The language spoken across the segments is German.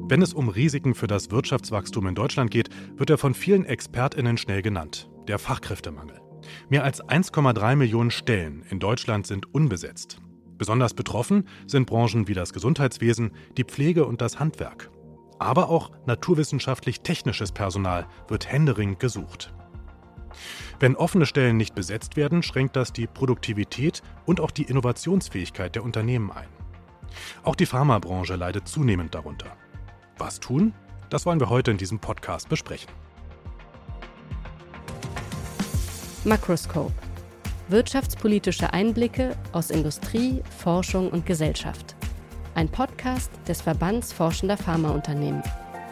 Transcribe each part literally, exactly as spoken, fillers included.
Wenn es um Risiken für das Wirtschaftswachstum in Deutschland geht, wird er von vielen ExpertInnen schnell genannt: der Fachkräftemangel. Mehr als eins Komma drei Millionen Stellen in Deutschland sind unbesetzt. Besonders betroffen sind Branchen wie das Gesundheitswesen, die Pflege und das Handwerk. Aber auch naturwissenschaftlich-technisches Personal wird händeringend gesucht. Wenn offene Stellen nicht besetzt werden, schränkt das die Produktivität und auch die Innovationsfähigkeit der Unternehmen ein. Auch die Pharmabranche leidet zunehmend darunter. Was tun? Das wollen wir heute in diesem Podcast besprechen. Makroskop. Wirtschaftspolitische Einblicke aus Industrie, Forschung und Gesellschaft. Ein Podcast des Verbands Forschender Pharmaunternehmen.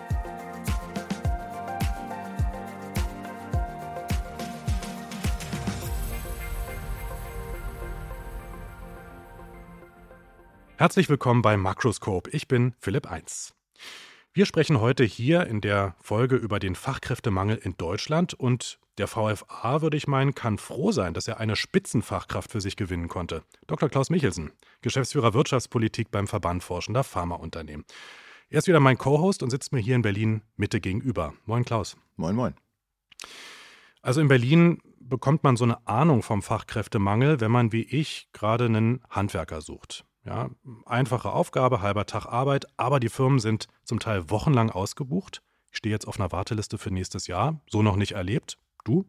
Herzlich willkommen bei Makroskop. Ich bin Philipp Eins. Wir sprechen heute hier in der Folge über den Fachkräftemangel in Deutschland und der V F A, würde ich meinen, kann froh sein, dass er eine Spitzenfachkraft für sich gewinnen konnte. Doktor Klaus Michelsen, Geschäftsführer Wirtschaftspolitik beim Verband Forschender Pharmaunternehmen. Er ist wieder mein Co-Host und sitzt mir hier in Berlin Mitte gegenüber. Moin Klaus. Moin, moin. Also in Berlin bekommt man so eine Ahnung vom Fachkräftemangel, wenn man wie ich gerade einen Handwerker sucht. Ja, einfache Aufgabe, halber Tag Arbeit, aber die Firmen sind zum Teil wochenlang ausgebucht. Ich stehe jetzt auf einer Warteliste für nächstes Jahr, so noch nicht erlebt. Du?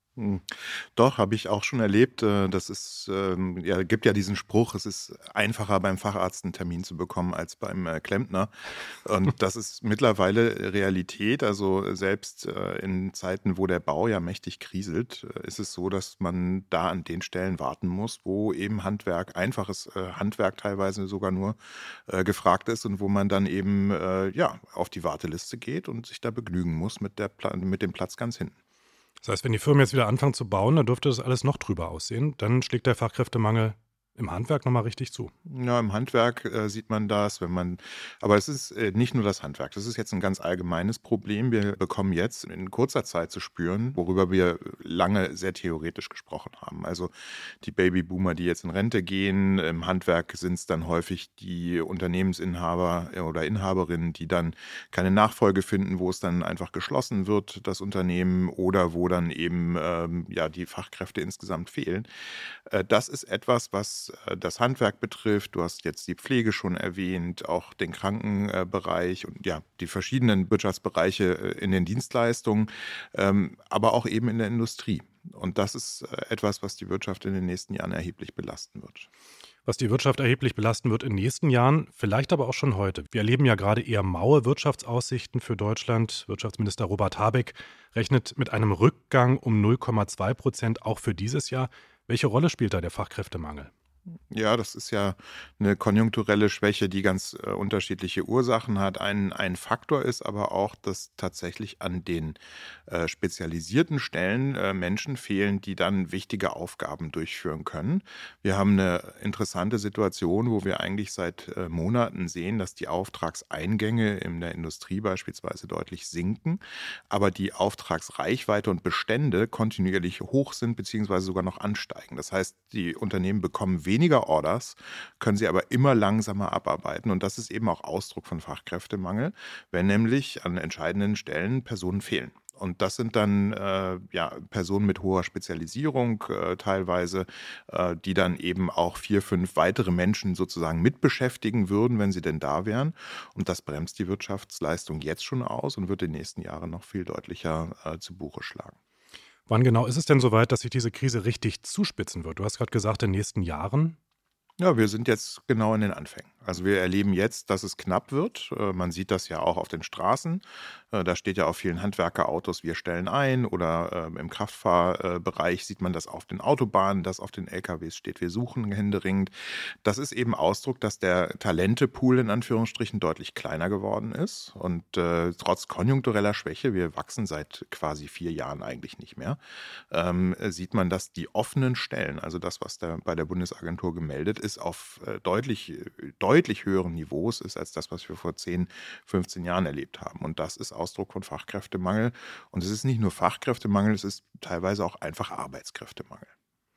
Doch, habe ich auch schon erlebt. Das ist, ähm, ja, gibt ja diesen Spruch, es ist einfacher beim Facharzt einen Termin zu bekommen als beim äh, Klempner. Und das ist mittlerweile Realität. Also selbst äh, in Zeiten, wo der Bau ja mächtig kriselt, äh, ist es so, dass man da an den Stellen warten muss, wo eben Handwerk, einfaches äh, Handwerk teilweise sogar nur äh, gefragt ist und wo man dann eben äh, ja, auf die Warteliste geht und sich da begnügen muss mit, der Pla- mit dem Platz ganz hinten. Das heißt, wenn die Firmen jetzt wieder anfangen zu bauen, dann dürfte das alles noch drüber aussehen. Dann schlägt der Fachkräftemangel im Handwerk nochmal richtig zu. Ja, im Handwerk äh, sieht man das, wenn man, aber es ist äh, nicht nur das Handwerk, das ist jetzt ein ganz allgemeines Problem. Wir bekommen jetzt in kurzer Zeit zu spüren, worüber wir lange sehr theoretisch gesprochen haben. Also die Babyboomer, die jetzt in Rente gehen, im Handwerk sind es dann häufig die Unternehmensinhaber oder Inhaberinnen, die dann keine Nachfolge finden, wo es dann einfach geschlossen wird, das Unternehmen, oder wo dann eben ähm, ja, die Fachkräfte insgesamt fehlen. Äh, das ist etwas, was das Handwerk betrifft. Du hast jetzt die Pflege schon erwähnt, auch den Krankenbereich und ja, die verschiedenen Wirtschaftsbereiche in den Dienstleistungen, ähm, aber auch eben in der Industrie. Und das ist etwas, was die Wirtschaft in den nächsten Jahren erheblich belasten wird. Was die Wirtschaft erheblich belasten wird in den nächsten Jahren, vielleicht aber auch schon heute. Wir erleben ja gerade eher maue Wirtschaftsaussichten für Deutschland. Wirtschaftsminister Robert Habeck rechnet mit einem Rückgang um null Komma zwei Prozent auch für dieses Jahr. Welche Rolle spielt da der Fachkräftemangel? Ja, das ist ja eine konjunkturelle Schwäche, die ganz äh, unterschiedliche Ursachen hat. Ein, ein Faktor ist aber auch, dass tatsächlich an den äh, spezialisierten Stellen äh, Menschen fehlen, die dann wichtige Aufgaben durchführen können. Wir haben eine interessante Situation, wo wir eigentlich seit äh, Monaten sehen, dass die Auftragseingänge in der Industrie beispielsweise deutlich sinken, aber die Auftragsreichweite und Bestände kontinuierlich hoch sind beziehungsweise sogar noch ansteigen. Das heißt, die Unternehmen bekommen weniger weniger Orders, können sie aber immer langsamer abarbeiten. Und das ist eben auch Ausdruck von Fachkräftemangel, wenn nämlich an entscheidenden Stellen Personen fehlen. Und das sind dann äh, ja, Personen mit hoher Spezialisierung äh, teilweise, äh, die dann eben auch vier, fünf weitere Menschen sozusagen mitbeschäftigen würden, wenn sie denn da wären. Und das bremst die Wirtschaftsleistung jetzt schon aus und wird in den nächsten Jahren noch viel deutlicher äh, zu Buche schlagen. Wann genau ist es denn soweit, dass sich diese Krise richtig zuspitzen wird? Du hast gerade gesagt, in den nächsten Jahren. Ja, wir sind jetzt genau in den Anfängen. Also wir erleben jetzt, dass es knapp wird. Äh, Man sieht das ja auch auf den Straßen. Äh, Da steht ja auf vielen Handwerkerautos, wir stellen ein. Oder ähm, im Kraftfahrbereich sieht man das auf den Autobahnen, dass auf den L K Ws steht, wir suchen händeringend. Das ist eben Ausdruck, dass der Talentepool in Anführungsstrichen deutlich kleiner geworden ist. Und äh, trotz konjunktureller Schwäche, wir wachsen seit quasi vier Jahren eigentlich nicht mehr, ähm, sieht man, dass die offenen Stellen, also das, was da bei der Bundesagentur gemeldet ist, auf äh, deutlich, deutlich höheren Niveaus ist als das, was wir vor zehn, fünfzehn Jahren erlebt haben. Und das ist Ausdruck von Fachkräftemangel. Und es ist nicht nur Fachkräftemangel, es ist teilweise auch einfach Arbeitskräftemangel.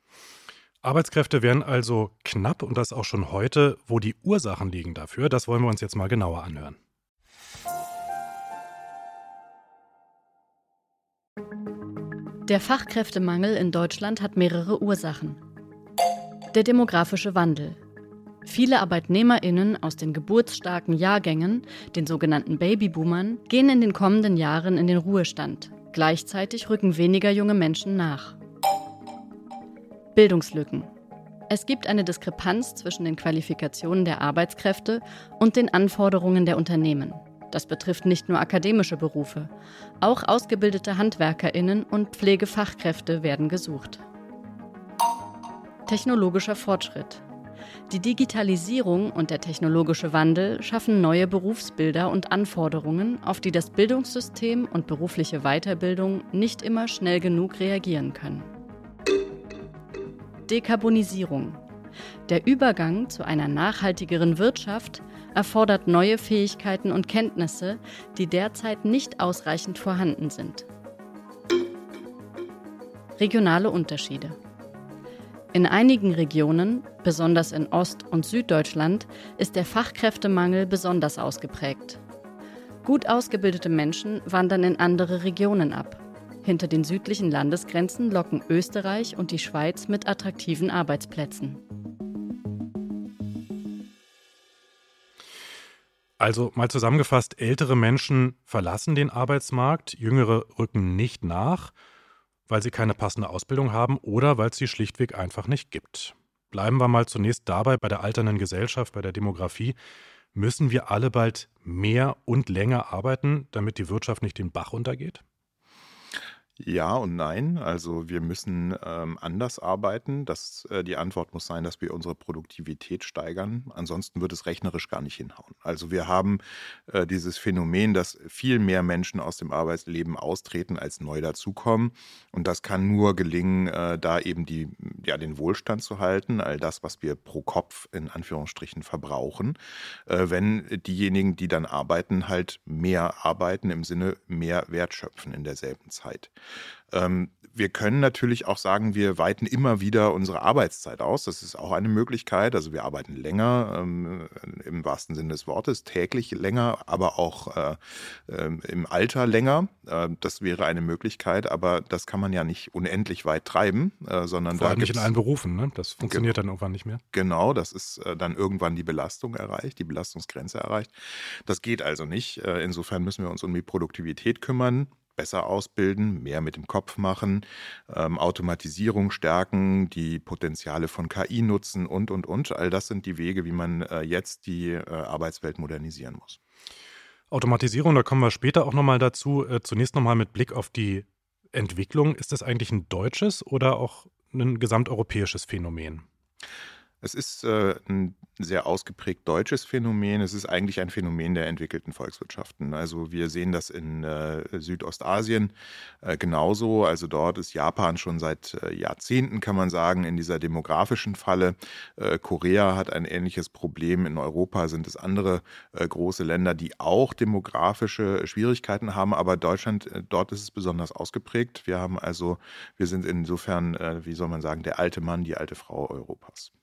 Arbeitskräfte werden also knapp und das auch schon heute. Wo die Ursachen liegen dafür, das wollen wir uns jetzt mal genauer anhören. Der Fachkräftemangel in Deutschland hat mehrere Ursachen. Der demografische Wandel. Viele ArbeitnehmerInnen aus den geburtsstarken Jahrgängen, den sogenannten Babyboomern, gehen in den kommenden Jahren in den Ruhestand. Gleichzeitig rücken weniger junge Menschen nach. Bildungslücken. Es gibt eine Diskrepanz zwischen den Qualifikationen der Arbeitskräfte und den Anforderungen der Unternehmen. Das betrifft nicht nur akademische Berufe. Auch ausgebildete HandwerkerInnen und Pflegefachkräfte werden gesucht. Technologischer Fortschritt. Die Digitalisierung und der technologische Wandel schaffen neue Berufsbilder und Anforderungen, auf die das Bildungssystem und berufliche Weiterbildung nicht immer schnell genug reagieren können. Dekarbonisierung. Der Übergang zu einer nachhaltigeren Wirtschaft erfordert neue Fähigkeiten und Kenntnisse, die derzeit nicht ausreichend vorhanden sind. Regionale Unterschiede. In einigen Regionen, besonders in Ost- und Süddeutschland, ist der Fachkräftemangel besonders ausgeprägt. Gut ausgebildete Menschen wandern in andere Regionen ab. Hinter den südlichen Landesgrenzen locken Österreich und die Schweiz mit attraktiven Arbeitsplätzen. Also mal zusammengefasst, ältere Menschen verlassen den Arbeitsmarkt, jüngere rücken nicht nach, weil sie keine passende Ausbildung haben oder weil es sie schlichtweg einfach nicht gibt. Bleiben wir mal zunächst dabei bei der alternden Gesellschaft, bei der Demografie. Müssen wir alle bald mehr und länger arbeiten, damit die Wirtschaft nicht den Bach runtergeht? Ja und nein. Also wir müssen ähm, anders arbeiten. Das, äh, die Antwort muss sein, dass wir unsere Produktivität steigern. Ansonsten wird es rechnerisch gar nicht hinhauen. Also wir haben äh, dieses Phänomen, dass viel mehr Menschen aus dem Arbeitsleben austreten, als neu dazukommen. Und das kann nur gelingen, äh, da eben die, ja, den Wohlstand zu halten, all das, was wir pro Kopf in Anführungsstrichen verbrauchen, äh, wenn diejenigen, die dann arbeiten, halt mehr arbeiten, im Sinne mehr Wert schöpfen in derselben Zeit. Ähm, wir können natürlich auch sagen, wir weiten immer wieder unsere Arbeitszeit aus. Das ist auch eine Möglichkeit. Also wir arbeiten länger, ähm, im wahrsten Sinne des Wortes, täglich länger, aber auch äh, äh, im Alter länger. Äh, das wäre eine Möglichkeit, aber das kann man ja nicht unendlich weit treiben, äh, sondern Vor da allem nicht in gibt's- allen Berufen, ne? Das funktioniert dann irgendwann nicht mehr. Genau, das ist äh, dann irgendwann die Belastung erreicht, die Belastungsgrenze erreicht. Das geht also nicht. Äh, insofern müssen wir uns um die Produktivität kümmern, besser ausbilden, mehr mit dem Kopf machen, ähm, Automatisierung stärken, die Potenziale von K I nutzen und, und, und. All das sind die Wege, wie man äh, jetzt die äh, Arbeitswelt modernisieren muss. Automatisierung, da kommen wir später auch nochmal dazu. Äh, zunächst nochmal mit Blick auf die Entwicklung. Ist das eigentlich ein deutsches oder auch ein gesamteuropäisches Phänomen? Es ist äh, ein sehr ausgeprägt deutsches Phänomen. Es ist eigentlich ein Phänomen der entwickelten Volkswirtschaften. Also wir sehen das in äh, Südostasien äh, genauso. Also dort ist Japan schon seit äh, Jahrzehnten, kann man sagen, in dieser demografischen Falle. Äh, Korea hat ein ähnliches Problem. In Europa sind es andere äh, große Länder, die auch demografische Schwierigkeiten haben. Aber Deutschland, äh, dort ist es besonders ausgeprägt. Wir haben also, wir sind insofern, äh, wie soll man sagen, der alte Mann, die alte Frau Europas.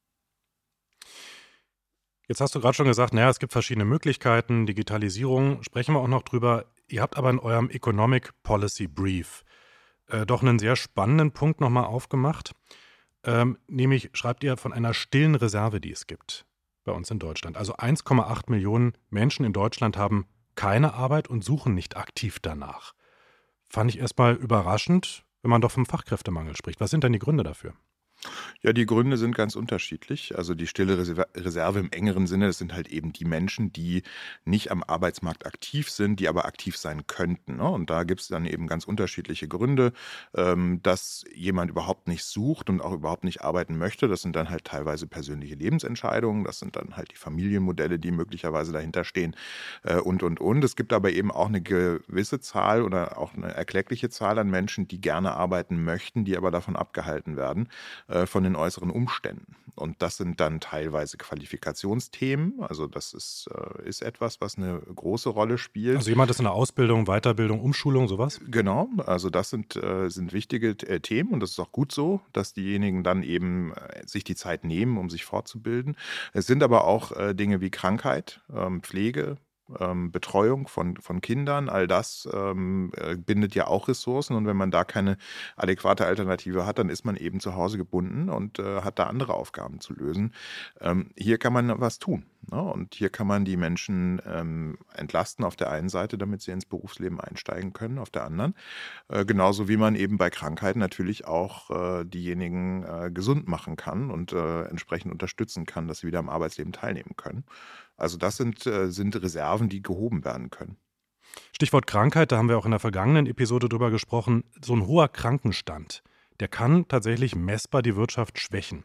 Jetzt hast du gerade schon gesagt, naja, es gibt verschiedene Möglichkeiten, Digitalisierung, sprechen wir auch noch drüber. Ihr habt aber in eurem Economic Policy Brief äh, doch einen sehr spannenden Punkt nochmal aufgemacht. Ähm, nämlich schreibt ihr von einer stillen Reserve, die es gibt bei uns in Deutschland. Also eins Komma acht Millionen Menschen in Deutschland haben keine Arbeit und suchen nicht aktiv danach. Fand ich erstmal überraschend, wenn man doch vom Fachkräftemangel spricht. Was sind denn die Gründe dafür? Ja, die Gründe sind ganz unterschiedlich. Also die stille Reserve Reserve im engeren Sinne, das sind halt eben die Menschen, die nicht am Arbeitsmarkt aktiv sind, die aber aktiv sein könnten. Ne? Und da gibt es dann eben ganz unterschiedliche Gründe, ähm, dass jemand überhaupt nicht sucht und auch überhaupt nicht arbeiten möchte. Das sind dann halt teilweise persönliche Lebensentscheidungen, das sind dann halt die Familienmodelle, die möglicherweise dahinter stehen äh, und, und, und. Es gibt aber eben auch eine gewisse Zahl oder auch eine erkleckliche Zahl an Menschen, die gerne arbeiten möchten, die aber davon abgehalten werden, von den äußeren Umständen. Und das sind dann teilweise Qualifikationsthemen. Also das ist, ist etwas, was eine große Rolle spielt. Also jemand ist in der Ausbildung, Weiterbildung, Umschulung, sowas? Genau, also das sind, sind wichtige Themen und das ist auch gut so, dass diejenigen dann eben sich die Zeit nehmen, um sich fortzubilden. Es sind aber auch Dinge wie Krankheit, Pflege, ähm, Betreuung von, von Kindern, all das ähm, äh, bindet ja auch Ressourcen. Und wenn man da keine adäquate Alternative hat, dann ist man eben zu Hause gebunden und äh, hat da andere Aufgaben zu lösen. Ähm, hier kann man was tun. Ne? Und hier kann man die Menschen ähm, entlasten auf der einen Seite, damit sie ins Berufsleben einsteigen können, auf der anderen. Äh, genauso wie man eben bei Krankheiten natürlich auch äh, diejenigen äh, gesund machen kann und äh, entsprechend unterstützen kann, dass sie wieder am Arbeitsleben teilnehmen können. Also das sind, äh, sind Reserven, die gehoben werden können. Stichwort Krankheit, da haben wir auch in der vergangenen Episode drüber gesprochen. So ein hoher Krankenstand, der kann tatsächlich messbar die Wirtschaft schwächen.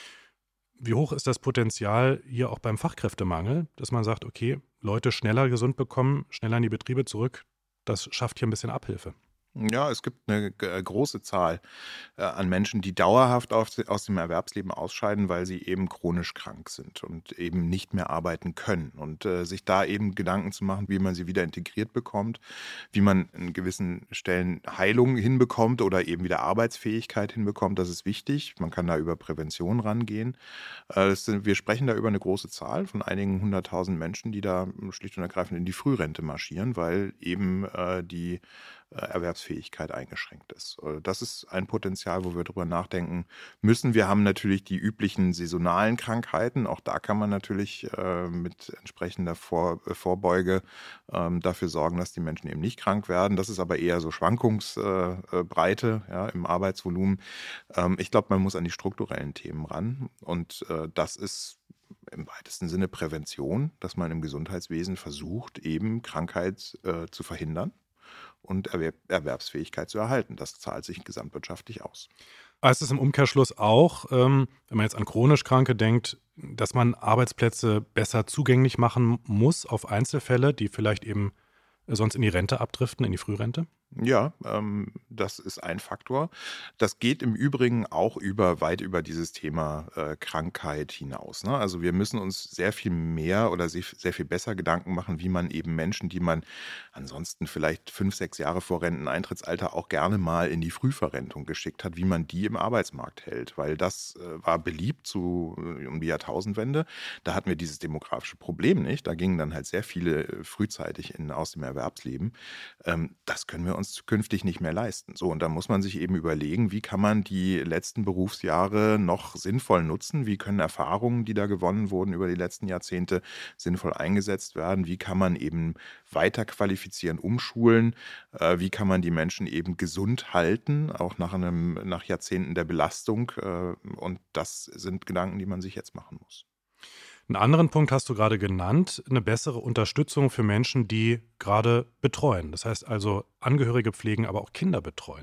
Wie hoch ist das Potenzial hier auch beim Fachkräftemangel, dass man sagt, okay, Leute schneller gesund bekommen, schneller in die Betriebe zurück, das schafft hier ein bisschen Abhilfe? Ja, es gibt eine g- große Zahl äh, an Menschen, die dauerhaft aus, aus dem Erwerbsleben ausscheiden, weil sie eben chronisch krank sind und eben nicht mehr arbeiten können. Und äh, sich da eben Gedanken zu machen, wie man sie wieder integriert bekommt, wie man an gewissen Stellen Heilung hinbekommt oder eben wieder Arbeitsfähigkeit hinbekommt, das ist wichtig. Man kann da über Prävention rangehen. Äh, das sind, wir sprechen da über eine große Zahl von einigen hunderttausend Menschen, die da schlicht und ergreifend in die Frührente marschieren, weil eben äh, die äh, Erwerbsfähigkeit eingeschränkt ist. Äh, Das ist ein Potenzial, wo wir drüber nachdenken müssen. Wir haben natürlich die üblichen saisonalen Krankheiten. Auch da kann man natürlich äh, mit entsprechender Vor äh, Vorbeuge ähm, dafür sorgen, dass die Menschen eben nicht krank werden. Das ist aber eher so Schwankungsbreite äh, ja, im Arbeitsvolumen. Ähm, ich glaube, man muss an die strukturellen Themen ran. Und äh, das ist im weitesten Sinne Prävention, dass man im Gesundheitswesen versucht, eben Krankheit äh, zu verhindern und Erwerb Erwerbsfähigkeit zu erhalten. Das zahlt sich gesamtwirtschaftlich aus. Heißt es im Umkehrschluss auch, ähm, wenn man jetzt an chronisch Kranke denkt, dass man Arbeitsplätze besser zugänglich machen muss auf Einzelfälle, die vielleicht eben äh, sonst in die Rente abdriften, in die Frührente? Ja, ähm, das ist ein Faktor. Das geht im Übrigen auch über weit über dieses Thema äh, Krankheit hinaus. Ne? Also wir müssen uns sehr viel mehr oder sehr, sehr viel besser Gedanken machen, wie man eben Menschen, die man ansonsten vielleicht fünf, sechs Jahre vor Renteneintrittsalter auch gerne mal in die Frühverrentung geschickt hat, wie man die im Arbeitsmarkt hält. Weil das äh, war beliebt zu, äh, um die Jahrtausendwende. Da hatten wir dieses demografische Problem nicht. Da gingen dann halt sehr viele äh, frühzeitig in, aus dem Erwerbsleben. Ähm, das können wir uns zukünftig nicht mehr leisten. So, und da muss man sich eben überlegen, wie kann man die letzten Berufsjahre noch sinnvoll nutzen? Wie können Erfahrungen, die da gewonnen wurden über die letzten Jahrzehnte, sinnvoll eingesetzt werden? Wie kann man eben weiter qualifizieren, umschulen? Äh, wie kann man die Menschen eben gesund halten, auch nach einem, nach Jahrzehnten der Belastung? Äh, und das sind Gedanken, die man sich jetzt machen muss. Einen anderen Punkt hast du gerade genannt, eine bessere Unterstützung für Menschen, die gerade betreuen. Das heißt also Angehörige pflegen, aber auch Kinder betreuen.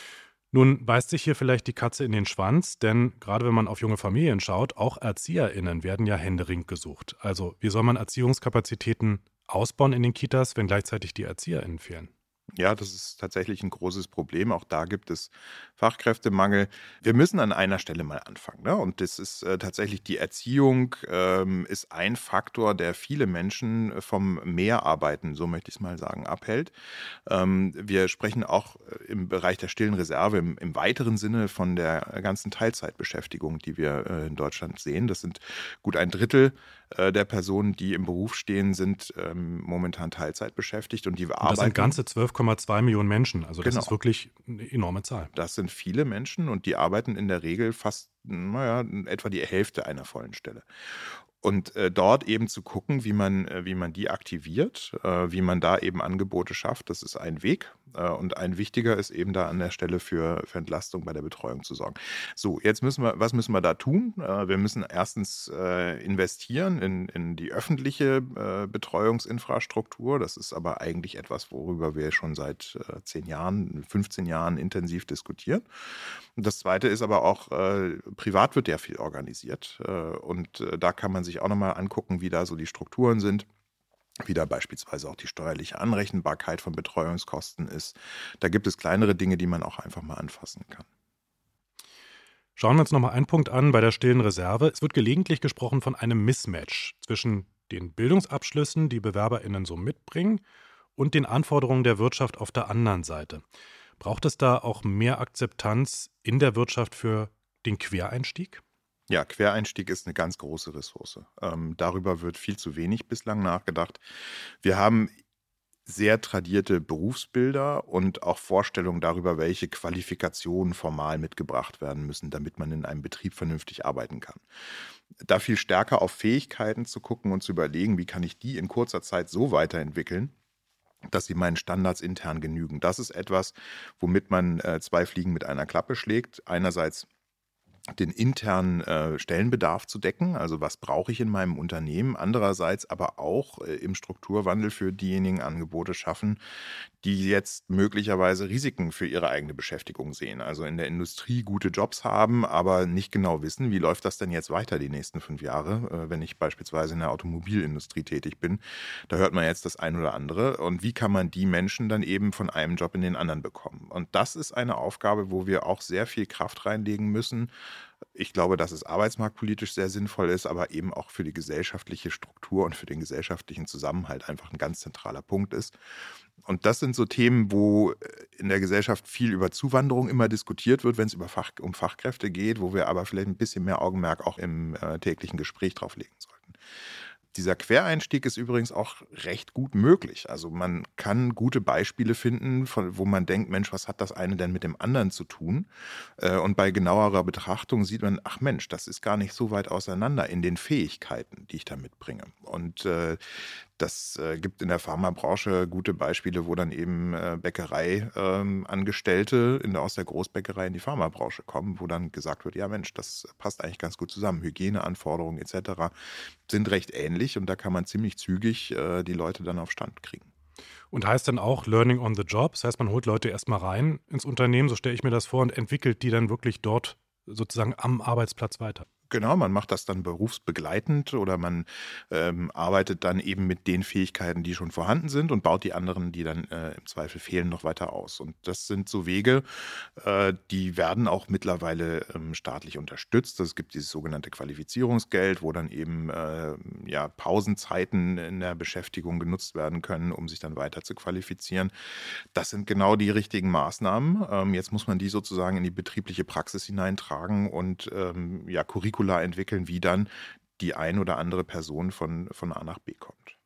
Nun beißt sich hier vielleicht die Katze in den Schwanz, denn gerade wenn man auf junge Familien schaut, auch ErzieherInnen werden ja händeringend gesucht. Also wie soll man Erziehungskapazitäten ausbauen in den Kitas, wenn gleichzeitig die ErzieherInnen fehlen? Ja, das ist tatsächlich ein großes Problem. Auch da gibt es Fachkräftemangel. Wir müssen an einer Stelle mal anfangen. Ne? Und das ist äh, tatsächlich die Erziehung, ähm, ist ein Faktor, der viele Menschen vom Mehrarbeiten, so möchte ich es mal sagen, abhält. Ähm, wir sprechen auch äh, im Bereich der stillen Reserve im, im weiteren Sinne von der ganzen Teilzeitbeschäftigung, die wir äh, in Deutschland sehen. Das sind gut ein Drittel äh, der Personen, die im Beruf stehen, sind ähm, momentan Teilzeit beschäftigt und die Und das arbeiten. sind ganze zwölf Komma zwei Millionen Menschen. Also das Genau. ist wirklich eine enorme Zahl. Das sind viele Menschen und die arbeiten in der Regel fast, naja, etwa die Hälfte einer vollen Stelle. Und äh, dort eben zu gucken, wie man, äh, wie man die aktiviert, äh, wie man da eben Angebote schafft, das ist ein Weg. Äh, und ein wichtiger ist eben da an der Stelle für, für Entlastung bei der Betreuung zu sorgen. So, jetzt müssen wir, was müssen wir da tun? Äh, wir müssen erstens äh, investieren in, in die öffentliche äh, Betreuungsinfrastruktur. Das ist aber eigentlich etwas, worüber wir schon seit äh, zehn Jahren, fünfzehn Jahren intensiv diskutieren. Und das Zweite ist aber auch, äh, privat wird ja viel organisiert. Äh, und äh, da kann man sich auch nochmal angucken, wie da so die Strukturen sind, wie da beispielsweise auch die steuerliche Anrechenbarkeit von Betreuungskosten ist. Da gibt es kleinere Dinge, die man auch einfach mal anfassen kann. Schauen wir uns nochmal einen Punkt an bei der stillen Reserve. Es wird gelegentlich gesprochen von einem Mismatch zwischen den Bildungsabschlüssen, die BewerberInnen so mitbringen, und den Anforderungen der Wirtschaft auf der anderen Seite. Braucht es da auch mehr Akzeptanz in der Wirtschaft für den Quereinstieg? Ja, Quereinstieg ist eine ganz große Ressource. Ähm, darüber wird viel zu wenig bislang nachgedacht. Wir haben sehr tradierte Berufsbilder und auch Vorstellungen darüber, welche Qualifikationen formal mitgebracht werden müssen, damit man in einem Betrieb vernünftig arbeiten kann. Da viel stärker auf Fähigkeiten zu gucken und zu überlegen, wie kann ich die in kurzer Zeit so weiterentwickeln, dass sie meinen Standards intern genügen. Das ist etwas, womit man äh, zwei Fliegen mit einer Klappe schlägt. Einerseits den internen äh, Stellenbedarf zu decken, also was brauche ich in meinem Unternehmen, andererseits aber auch äh, im Strukturwandel für diejenigen Angebote schaffen, die jetzt möglicherweise Risiken für ihre eigene Beschäftigung sehen. Also in der Industrie gute Jobs haben, aber nicht genau wissen, wie läuft das denn jetzt weiter die nächsten fünf Jahre, äh, wenn ich beispielsweise in der Automobilindustrie tätig bin. Da hört man jetzt das ein oder andere. Und wie kann man die Menschen dann eben von einem Job in den anderen bekommen? Und das ist eine Aufgabe, wo wir auch sehr viel Kraft reinlegen müssen. Ich glaube, dass es arbeitsmarktpolitisch sehr sinnvoll ist, aber eben auch für die gesellschaftliche Struktur und für den gesellschaftlichen Zusammenhalt einfach ein ganz zentraler Punkt ist. Und das sind so Themen, wo äh, in der Gesellschaft viel über Zuwanderung immer diskutiert wird, wenn es über Fach, um Fachkräfte geht, wo wir aber vielleicht ein bisschen mehr Augenmerk auch im äh, täglichen Gespräch drauf legen sollten. Dieser Quereinstieg ist übrigens auch recht gut möglich. Also man kann gute Beispiele finden, von, wo man denkt, Mensch, was hat das eine denn mit dem anderen zu tun? Äh, Und bei genauerer Betrachtung sieht man, ach Mensch, das ist gar nicht so weit auseinander in den Fähigkeiten, die ich da mitbringe. Und äh, das äh, gibt in der Pharmabranche gute Beispiele, wo dann eben äh, Bäckerei-Angestellte in der, aus der Großbäckerei in die Pharmabranche kommen, wo dann gesagt wird, ja Mensch, das passt eigentlich ganz gut zusammen. Hygieneanforderungen et cetera sind recht ähnlich und da kann man ziemlich zügig äh, die Leute dann auf Stand kriegen. Und heißt dann auch Learning on the Job? Das heißt, man holt Leute erstmal rein ins Unternehmen, so stelle ich mir das vor, und entwickelt die dann wirklich dort sozusagen am Arbeitsplatz weiter. Genau, man macht das dann berufsbegleitend oder man ähm, arbeitet dann eben mit den Fähigkeiten, die schon vorhanden sind und baut die anderen, die dann äh, im Zweifel fehlen, noch weiter aus. Und das sind so Wege, äh, die werden auch mittlerweile ähm, staatlich unterstützt. Es gibt dieses sogenannte Qualifizierungsgeld, wo dann eben äh, ja, Pausenzeiten in der Beschäftigung genutzt werden können, um sich dann weiter zu qualifizieren. Das sind genau die richtigen Maßnahmen. Ähm, jetzt muss man die sozusagen in die betriebliche Praxis hineintragen und ähm, ja, Curricula entwickeln, wie dann die ein oder andere Person von, von A nach B kommt.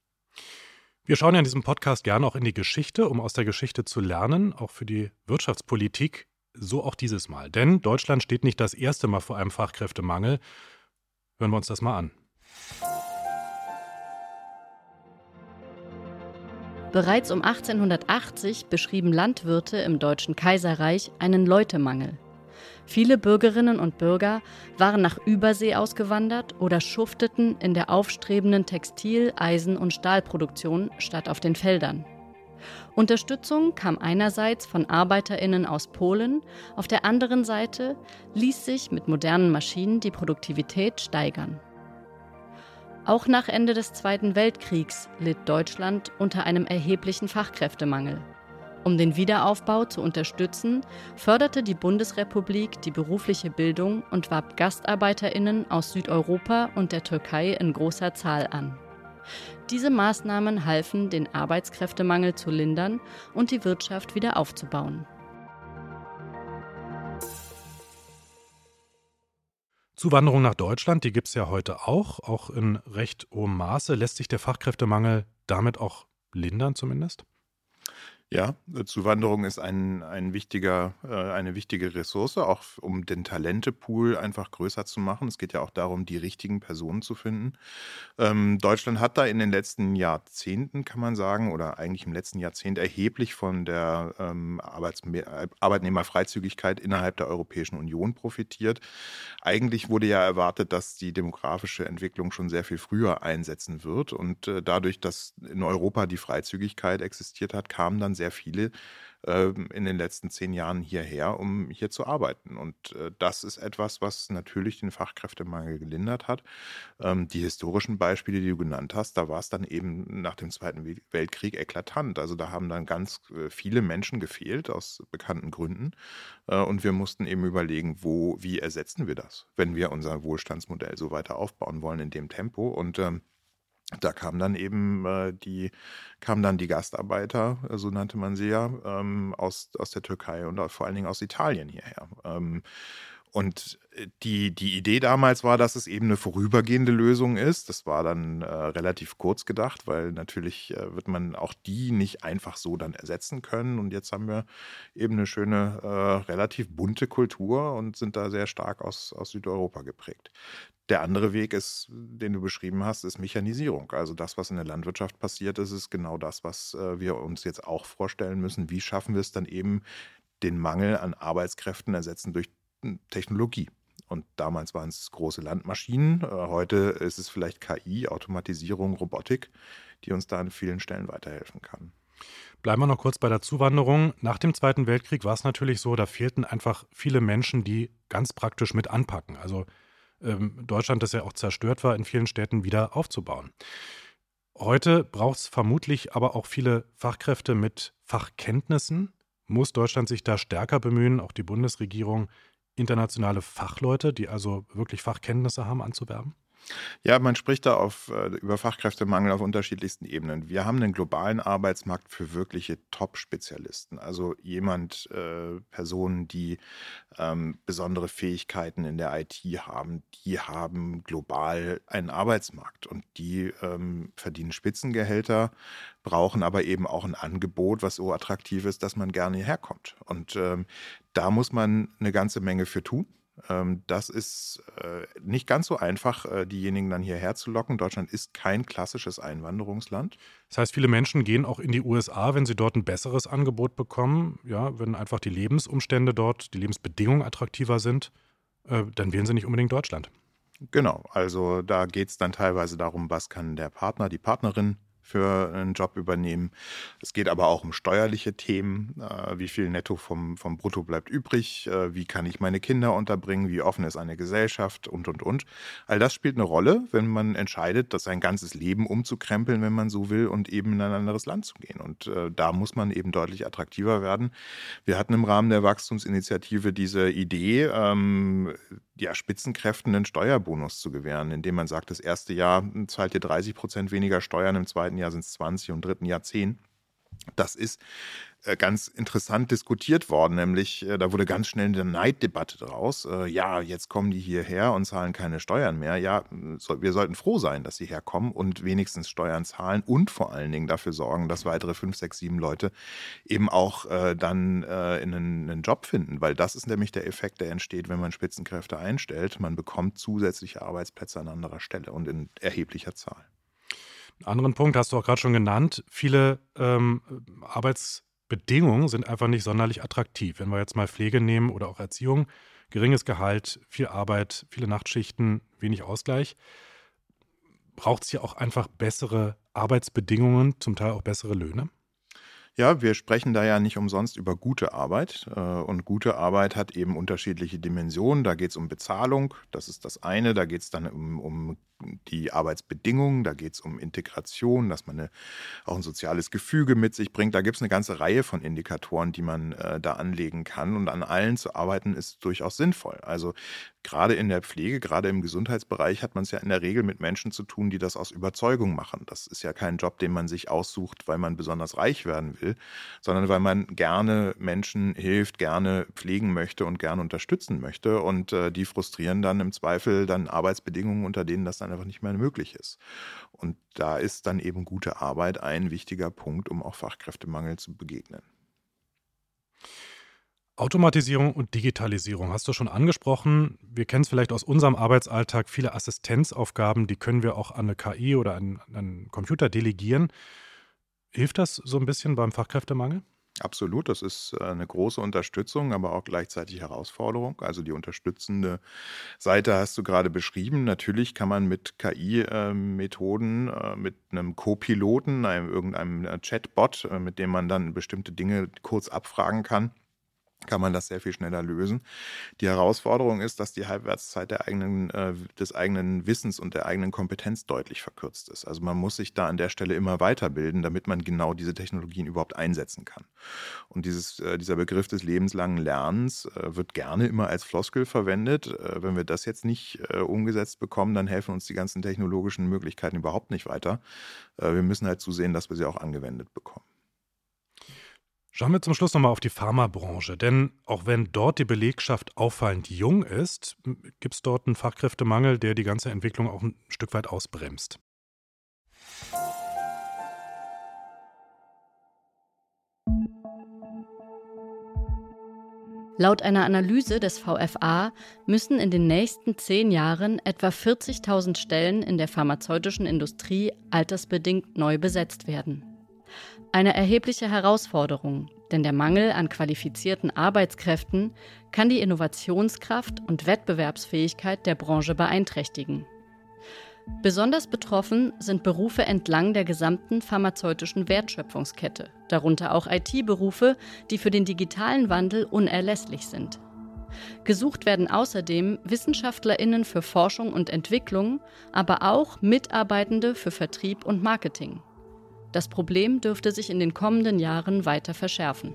Wir schauen ja in diesem Podcast gerne auch in die Geschichte, um aus der Geschichte zu lernen, auch für die Wirtschaftspolitik. So auch dieses Mal. Denn Deutschland steht nicht das erste Mal vor einem Fachkräftemangel. Hören wir uns das mal an. Bereits um achtzehnhundertachtzig beschrieben Landwirte im Deutschen Kaiserreich einen Leutemangel. Viele Bürgerinnen und Bürger waren nach Übersee ausgewandert oder schufteten in der aufstrebenden Textil-, Eisen- und Stahlproduktion statt auf den Feldern. Unterstützung kam einerseits von ArbeiterInnen aus Polen, auf der anderen Seite ließ sich mit modernen Maschinen die Produktivität steigern. Auch nach Ende des Zweiten Weltkriegs litt Deutschland unter einem erheblichen Fachkräftemangel. Um den Wiederaufbau zu unterstützen, förderte die Bundesrepublik die berufliche Bildung und warb GastarbeiterInnen aus Südeuropa und der Türkei in großer Zahl an. Diese Maßnahmen halfen, den Arbeitskräftemangel zu lindern und die Wirtschaft wieder aufzubauen. Zuwanderung nach Deutschland, die gibt es ja heute auch, auch in recht hohem Maße. Lässt sich der Fachkräftemangel damit auch lindern zumindest? Ja, Zuwanderung ist ein, ein wichtiger, äh, eine wichtige Ressource, auch um den Talentepool einfach größer zu machen. Es geht ja auch darum, die richtigen Personen zu finden. Ähm, Deutschland hat da in den letzten Jahrzehnten, kann man sagen, oder eigentlich im letzten Jahrzehnt erheblich von der ähm, Arbeitsme- Arbeitnehmerfreizügigkeit innerhalb der Europäischen Union profitiert. Eigentlich wurde ja erwartet, dass die demografische Entwicklung schon sehr viel früher einsetzen wird. Und äh, dadurch, dass in Europa die Freizügigkeit existiert hat, kamen dann sehr viele ähm, in den letzten zehn Jahren hierher, um hier zu arbeiten. Und äh, das ist etwas, was natürlich den Fachkräftemangel gelindert hat. Ähm, die historischen Beispiele, die du genannt hast, da war es dann eben nach dem Zweiten Wel- Weltkrieg eklatant. Also da haben dann ganz äh, viele Menschen gefehlt aus bekannten Gründen. Äh, und wir mussten eben überlegen, wo, wie ersetzen wir das, wenn wir unser Wohlstandsmodell so weiter aufbauen wollen in dem Tempo. Und ähm, da kamen dann eben äh, die, kamen dann die Gastarbeiter, äh, so nannte man sie ja, ähm, aus, aus der Türkei und auch vor allen Dingen aus Italien hierher. Ähm, Und die, die Idee damals war, dass es eben eine vorübergehende Lösung ist. Das war dann äh, relativ kurz gedacht, weil natürlich äh, wird man auch die nicht einfach so dann ersetzen können. Und jetzt haben wir eben eine schöne, äh, relativ bunte Kultur und sind da sehr stark aus, aus Südeuropa geprägt. Der andere Weg ist, den du beschrieben hast, ist Mechanisierung. Also das, was in der Landwirtschaft passiert ist, ist genau das, was äh, wir uns jetzt auch vorstellen müssen. Wie schaffen wir es dann eben, den Mangel an Arbeitskräften ersetzen durch Technologie? Und damals waren es große Landmaschinen. Äh, heute ist es vielleicht K I, Automatisierung, Robotik, die uns da an vielen Stellen weiterhelfen kann. Bleiben wir noch kurz bei der Zuwanderung. Nach dem Zweiten Weltkrieg war es natürlich so, da fehlten einfach viele Menschen, die ganz praktisch mit anpacken. Also ähm, Deutschland, das ja auch zerstört war, in vielen Städten wieder aufzubauen. Heute braucht es vermutlich aber auch viele Fachkräfte mit Fachkenntnissen. Muss Deutschland sich da stärker bemühen, auch die Bundesregierung, internationale Fachleute, die also wirklich Fachkenntnisse haben, anzuwerben? Ja, man spricht da auf, äh, über Fachkräftemangel auf unterschiedlichsten Ebenen. Wir haben einen globalen Arbeitsmarkt für wirkliche Top-Spezialisten. Also jemand, äh, Personen, die ähm, besondere Fähigkeiten in der I T haben, die haben global einen Arbeitsmarkt und die ähm, verdienen Spitzengehälter, brauchen aber eben auch ein Angebot, was so attraktiv ist, dass man gerne hierher kommt. Und ähm, da muss man eine ganze Menge für tun. Ähm, Das ist äh, nicht ganz so einfach, äh, diejenigen dann hierher zu locken. Deutschland ist kein klassisches Einwanderungsland. Das heißt, viele Menschen gehen auch in die U S A, wenn sie dort ein besseres Angebot bekommen. Ja, wenn einfach die Lebensumstände dort, die Lebensbedingungen attraktiver sind, äh, dann wählen sie nicht unbedingt Deutschland. Genau, also da geht es dann teilweise darum, was kann der Partner, die Partnerin für einen Job übernehmen. Es geht aber auch um steuerliche Themen. Äh, wie viel netto vom, vom Brutto bleibt übrig? Äh, wie kann ich meine Kinder unterbringen? Wie offen ist eine Gesellschaft? Und, und, und. All das spielt eine Rolle, wenn man entscheidet, das sein ganzes Leben umzukrempeln, wenn man so will, und eben in ein anderes Land zu gehen. Und äh, da muss man eben deutlich attraktiver werden. Wir hatten im Rahmen der Wachstumsinitiative diese Idee, ähm, ja, Spitzenkräften einen Steuerbonus zu gewähren, indem man sagt, das erste Jahr zahlt ihr dreißig Prozent weniger Steuern, im zweiten Jahr sind es zwanzig und im dritten Jahr zehn. Das ist äh, ganz interessant diskutiert worden, nämlich äh, da wurde ganz schnell eine Neiddebatte draus. Äh, ja, jetzt kommen die hierher und zahlen keine Steuern mehr. Ja, so, wir sollten froh sein, dass sie herkommen und wenigstens Steuern zahlen und vor allen Dingen dafür sorgen, dass weitere fünf, sechs, sieben Leute eben auch äh, dann äh, in einen, einen Job finden, weil das ist nämlich der Effekt, der entsteht, wenn man Spitzenkräfte einstellt. Man bekommt zusätzliche Arbeitsplätze an anderer Stelle und in erheblicher Zahl. Einen anderen Punkt hast du auch gerade schon genannt. Viele ähm, Arbeitsbedingungen sind einfach nicht sonderlich attraktiv. Wenn wir jetzt mal Pflege nehmen oder auch Erziehung, geringes Gehalt, viel Arbeit, viele Nachtschichten, wenig Ausgleich, braucht es hier auch einfach bessere Arbeitsbedingungen, zum Teil auch bessere Löhne? Ja, wir sprechen da ja nicht umsonst über gute Arbeit. äh, Und gute Arbeit hat eben unterschiedliche Dimensionen. Da geht es um Bezahlung, das ist das eine. Da geht es dann um, um die Arbeitsbedingungen, da geht es um Integration, dass man eine, auch ein soziales Gefüge mit sich bringt. Da gibt es eine ganze Reihe von Indikatoren, die man äh, da anlegen kann. Und an allen zu arbeiten ist durchaus sinnvoll. Also gerade in der Pflege, gerade im Gesundheitsbereich hat man es ja in der Regel mit Menschen zu tun, die das aus Überzeugung machen. Das ist ja kein Job, den man sich aussucht, weil man besonders reich werden will, sondern weil man gerne Menschen hilft, gerne pflegen möchte und gerne unterstützen möchte. Und äh, die frustrieren dann im Zweifel dann Arbeitsbedingungen, unter denen das dann einfach nicht mehr möglich ist. Und da ist dann eben gute Arbeit ein wichtiger Punkt, um auch Fachkräftemangel zu begegnen. Automatisierung und Digitalisierung hast du schon angesprochen. Wir kennen es vielleicht aus unserem Arbeitsalltag. Viele Assistenzaufgaben, die können wir auch an eine K I oder an, an einen Computer delegieren. Hilft das so ein bisschen beim Fachkräftemangel? Absolut, das ist äh, eine große Unterstützung, aber auch gleichzeitig Herausforderung. Also die unterstützende Seite hast du gerade beschrieben. Natürlich kann man mit K I-Methoden, äh, mit einem Co-Piloten, einem, irgendeinem äh, Chatbot, äh, mit dem man dann bestimmte Dinge kurz abfragen kann, kann man das sehr viel schneller lösen. Die Herausforderung ist, dass die Halbwertszeit der eigenen, äh, des eigenen Wissens und der eigenen Kompetenz deutlich verkürzt ist. Also man muss sich da an der Stelle immer weiterbilden, damit man genau diese Technologien überhaupt einsetzen kann. Und dieses, äh, dieser Begriff des lebenslangen Lernens äh, wird gerne immer als Floskel verwendet. Äh, wenn wir das jetzt nicht äh, umgesetzt bekommen, dann helfen uns die ganzen technologischen Möglichkeiten überhaupt nicht weiter. Äh, wir müssen halt zusehen, dass wir sie auch angewendet bekommen. Schauen wir zum Schluss nochmal auf die Pharmabranche, denn auch wenn dort die Belegschaft auffallend jung ist, gibt es dort einen Fachkräftemangel, der die ganze Entwicklung auch ein Stück weit ausbremst. Laut einer Analyse des V F A müssen in den nächsten zehn Jahren etwa vierzigtausend Stellen in der pharmazeutischen Industrie altersbedingt neu besetzt werden. Eine erhebliche Herausforderung, denn der Mangel an qualifizierten Arbeitskräften kann die Innovationskraft und Wettbewerbsfähigkeit der Branche beeinträchtigen. Besonders betroffen sind Berufe entlang der gesamten pharmazeutischen Wertschöpfungskette, darunter auch I T-Berufe, die für den digitalen Wandel unerlässlich sind. Gesucht werden außerdem WissenschaftlerInnen für Forschung und Entwicklung, aber auch Mitarbeitende für Vertrieb und Marketing. Das Problem dürfte sich in den kommenden Jahren weiter verschärfen.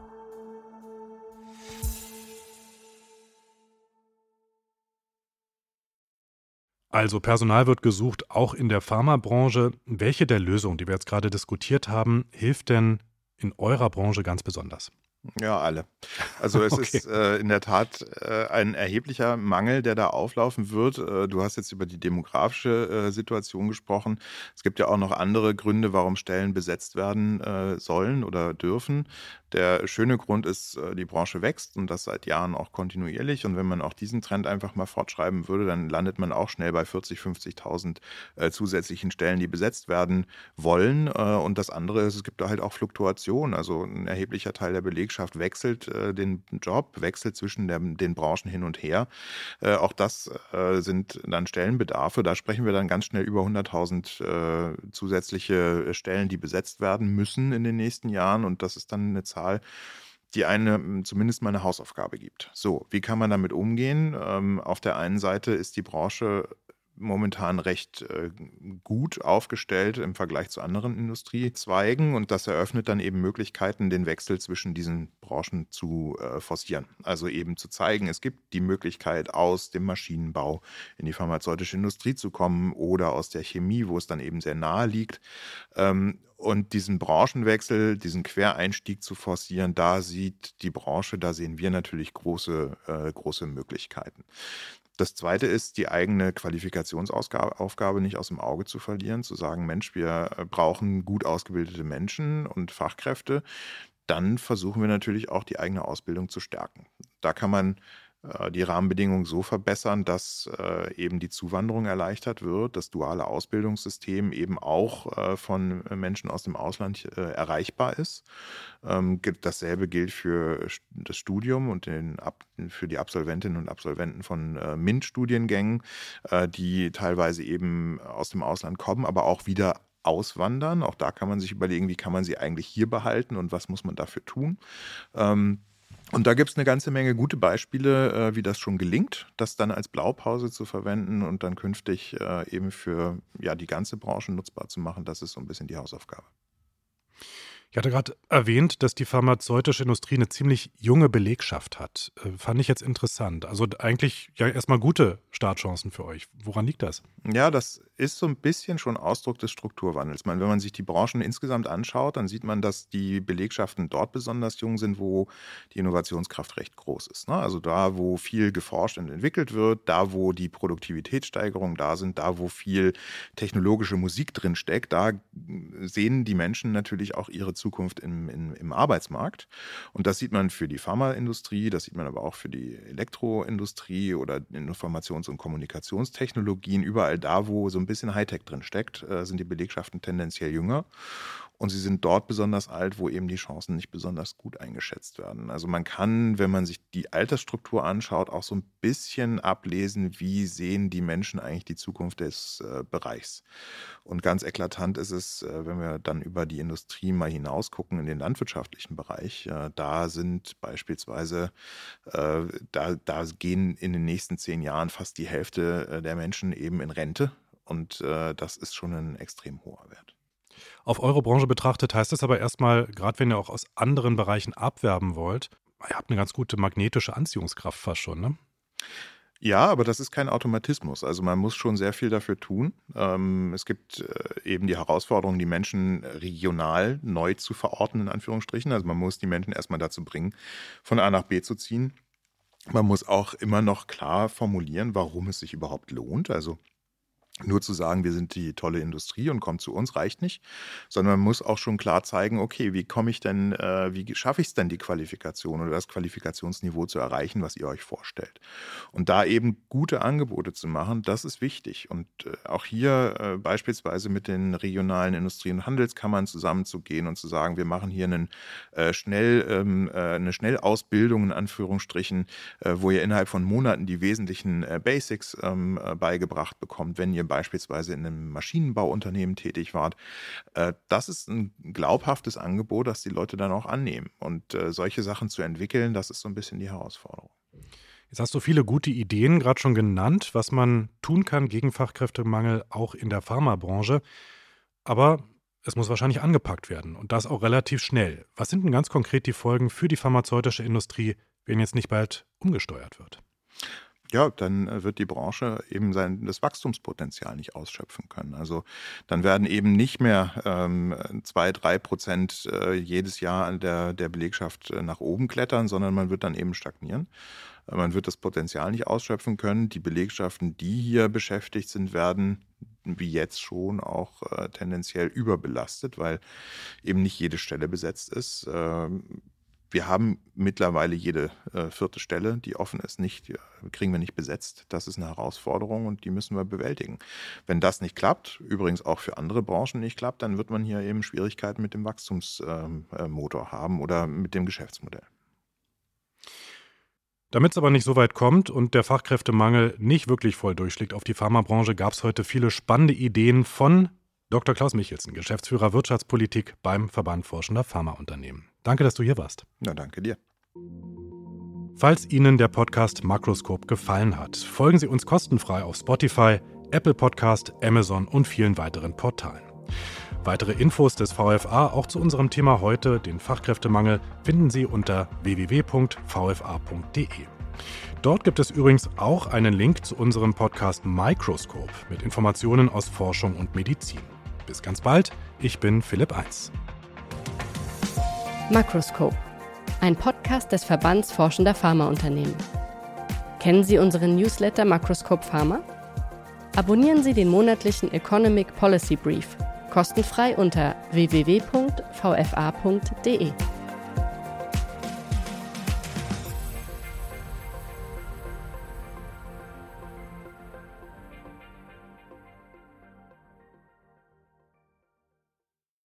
Also Personal wird gesucht, auch in der Pharmabranche. Welche der Lösungen, die wir jetzt gerade diskutiert haben, hilft denn in eurer Branche ganz besonders? Ja, alle. Also es Okay. ist äh, in der Tat äh, ein erheblicher Mangel, der da auflaufen wird. Äh, du hast jetzt über die demografische äh, Situation gesprochen. Es gibt ja auch noch andere Gründe, warum Stellen besetzt werden äh, sollen oder dürfen. Der schöne Grund ist, äh, die Branche wächst und das seit Jahren auch kontinuierlich. Und wenn man auch diesen Trend einfach mal fortschreiben würde, dann landet man auch schnell bei vierzigtausend, fünfzigtausend äh, zusätzlichen Stellen, die besetzt werden wollen. Äh, und das andere ist, es gibt da halt auch Fluktuation. Also ein erheblicher Teil der Belegschaft wechselt äh, den Job, wechselt zwischen der, den Branchen hin und her. Äh, auch das äh, sind dann Stellenbedarfe. Da sprechen wir dann ganz schnell über hunderttausend äh, zusätzliche Stellen, die besetzt werden müssen in den nächsten Jahren. Und das ist dann eine Zahl, die eine zumindest mal eine Hausaufgabe gibt. So, wie kann man damit umgehen? Ähm, auf der einen Seite ist die Branche momentan recht äh, gut aufgestellt im Vergleich zu anderen Industriezweigen und das eröffnet dann eben Möglichkeiten, den Wechsel zwischen diesen Branchen zu äh, forcieren. Also eben zu zeigen, es gibt die Möglichkeit, aus dem Maschinenbau in die pharmazeutische Industrie zu kommen oder aus der Chemie, wo es dann eben sehr nahe liegt. Ähm, und diesen Branchenwechsel, diesen Quereinstieg zu forcieren, da sieht die Branche, da sehen wir natürlich große, äh, große Möglichkeiten. Das Zweite ist, die eigene Qualifikationsaufgabe nicht aus dem Auge zu verlieren, zu sagen, Mensch, wir brauchen gut ausgebildete Menschen und Fachkräfte. Dann versuchen wir natürlich auch, die eigene Ausbildung zu stärken. Da kann man äh, die Rahmenbedingungen so verbessern, dass äh, eben die Zuwanderung erleichtert wird, das duale Ausbildungssystem eben auch äh, von Menschen aus dem Ausland äh, erreichbar ist. Ähm, dasselbe gilt für das Studium und den, für die Absolventinnen und Absolventen von äh, MINT-Studiengängen, äh, die teilweise eben aus dem Ausland kommen, aber auch wieder auswandern. Auch da kann man sich überlegen, wie kann man sie eigentlich hier behalten und was muss man dafür tun. Ähm, Und da gibt es eine ganze Menge gute Beispiele, äh, wie das schon gelingt, das dann als Blaupause zu verwenden und dann künftig äh, eben für ja, die ganze Branche nutzbar zu machen. Das ist so ein bisschen die Hausaufgabe. Ich hatte gerade erwähnt, dass die pharmazeutische Industrie eine ziemlich junge Belegschaft hat. Äh, fand ich jetzt interessant. Also eigentlich ja erstmal gute Startchancen für euch. Woran liegt das? Ja, das ist so ein bisschen schon Ausdruck des Strukturwandels. Ich meine, wenn man sich die Branchen insgesamt anschaut, dann sieht man, dass die Belegschaften dort besonders jung sind, wo die Innovationskraft recht groß ist. Ne? Also da, wo viel geforscht und entwickelt wird, da, wo die Produktivitätssteigerungen da sind, da, wo viel technologische Musik drin steckt, da sehen die Menschen natürlich auch ihre Zukunft im, im, im Arbeitsmarkt. Und das sieht man für die Pharmaindustrie, das sieht man aber auch für die Elektroindustrie oder Informations- und Kommunikationstechnologien. Überall da, wo so ein bisschen Hightech drin steckt, sind die Belegschaften tendenziell jünger. Und sie sind dort besonders alt, wo eben die Chancen nicht besonders gut eingeschätzt werden. Also man kann, wenn man sich die Altersstruktur anschaut, auch so ein bisschen ablesen, wie sehen die Menschen eigentlich die Zukunft des äh, Bereichs. Und ganz eklatant ist es, äh, wenn wir dann über die Industrie mal hinausgucken in den landwirtschaftlichen Bereich. Äh, da sind beispielsweise, äh, da, da gehen in den nächsten zehn Jahren fast die Hälfte äh, der Menschen eben in Rente. Und äh, das ist schon ein extrem hoher Wert. Auf eure Branche betrachtet heißt es aber erstmal, gerade wenn ihr auch aus anderen Bereichen abwerben wollt, ihr habt eine ganz gute magnetische Anziehungskraft fast schon, ne? Ja, aber das ist kein Automatismus. Also man muss schon sehr viel dafür tun. Ähm, es gibt äh, eben die Herausforderung, die Menschen regional neu zu verorten, in Anführungsstrichen. Also man muss die Menschen erstmal dazu bringen, von A nach B zu ziehen. Man muss auch immer noch klar formulieren, warum es sich überhaupt lohnt. Also nur zu sagen, wir sind die tolle Industrie und kommt zu uns, reicht nicht, sondern man muss auch schon klar zeigen, okay, wie komme ich denn, äh, wie schaffe ich es denn, die Qualifikation oder das Qualifikationsniveau zu erreichen, was ihr euch vorstellt. Und da eben gute Angebote zu machen, das ist wichtig. Und äh, auch hier äh, beispielsweise mit den regionalen Industrie- und Handelskammern zusammenzugehen und zu sagen, wir machen hier einen, äh, schnell, ähm, äh, eine Schnellausbildung, in Anführungsstrichen, äh, wo ihr innerhalb von Monaten die wesentlichen äh, Basics ähm, äh, beigebracht bekommt, wenn ihr beispielsweise in einem Maschinenbauunternehmen tätig wart. Äh, das ist ein glaubhaftes Angebot, das die Leute dann auch annehmen. Und äh, solche Sachen zu entwickeln, das ist so ein bisschen die Herausforderung. Jetzt hast du viele gute Ideen gerade schon genannt, was man tun kann gegen Fachkräftemangel auch in der Pharmabranche. Aber es muss wahrscheinlich angepackt werden und das auch relativ schnell. Was sind denn ganz konkret die Folgen für die pharmazeutische Industrie, wenn jetzt nicht bald umgesteuert wird? Ja, dann wird die Branche eben sein, das Wachstumspotenzial nicht ausschöpfen können. Also dann werden eben nicht mehr ähm, zwei, drei Prozent äh, jedes Jahr der, der Belegschaft äh, nach oben klettern, sondern man wird dann eben stagnieren. Äh, man wird das Potenzial nicht ausschöpfen können. Die Belegschaften, die hier beschäftigt sind, werden wie jetzt schon auch äh, tendenziell überbelastet, weil eben nicht jede Stelle besetzt ist. Ähm, Wir haben mittlerweile jede äh, vierte Stelle, die offen ist, nicht, äh, kriegen wir nicht besetzt. Das ist eine Herausforderung und die müssen wir bewältigen. Wenn das nicht klappt, übrigens auch für andere Branchen nicht klappt, dann wird man hier eben Schwierigkeiten mit dem Wachstumsmotor äh, haben oder mit dem Geschäftsmodell. Damit es aber nicht so weit kommt und der Fachkräftemangel nicht wirklich voll durchschlägt auf die Pharmabranche, gab es heute viele spannende Ideen von Doktor Klaus Michelsen, Geschäftsführer Wirtschaftspolitik beim Verband Forschender Pharmaunternehmen. Danke, dass du hier warst. Na, danke dir. Falls Ihnen der Podcast Makroskop gefallen hat, folgen Sie uns kostenfrei auf Spotify, Apple Podcast, Amazon und vielen weiteren Portalen. Weitere Infos des V F A auch zu unserem Thema heute, den Fachkräftemangel, finden Sie unter w w w punkt v f a punkt d e. Dort gibt es übrigens auch einen Link zu unserem Podcast Microscope mit Informationen aus Forschung und Medizin. Bis ganz bald, ich bin Philipp Eins. Makroskop, ein Podcast des Verbands Forschender Pharmaunternehmen. Kennen Sie unseren Newsletter Makroskop Pharma? Abonnieren Sie den monatlichen Economic Policy Brief kostenfrei unter w w w punkt v f a punkt d e.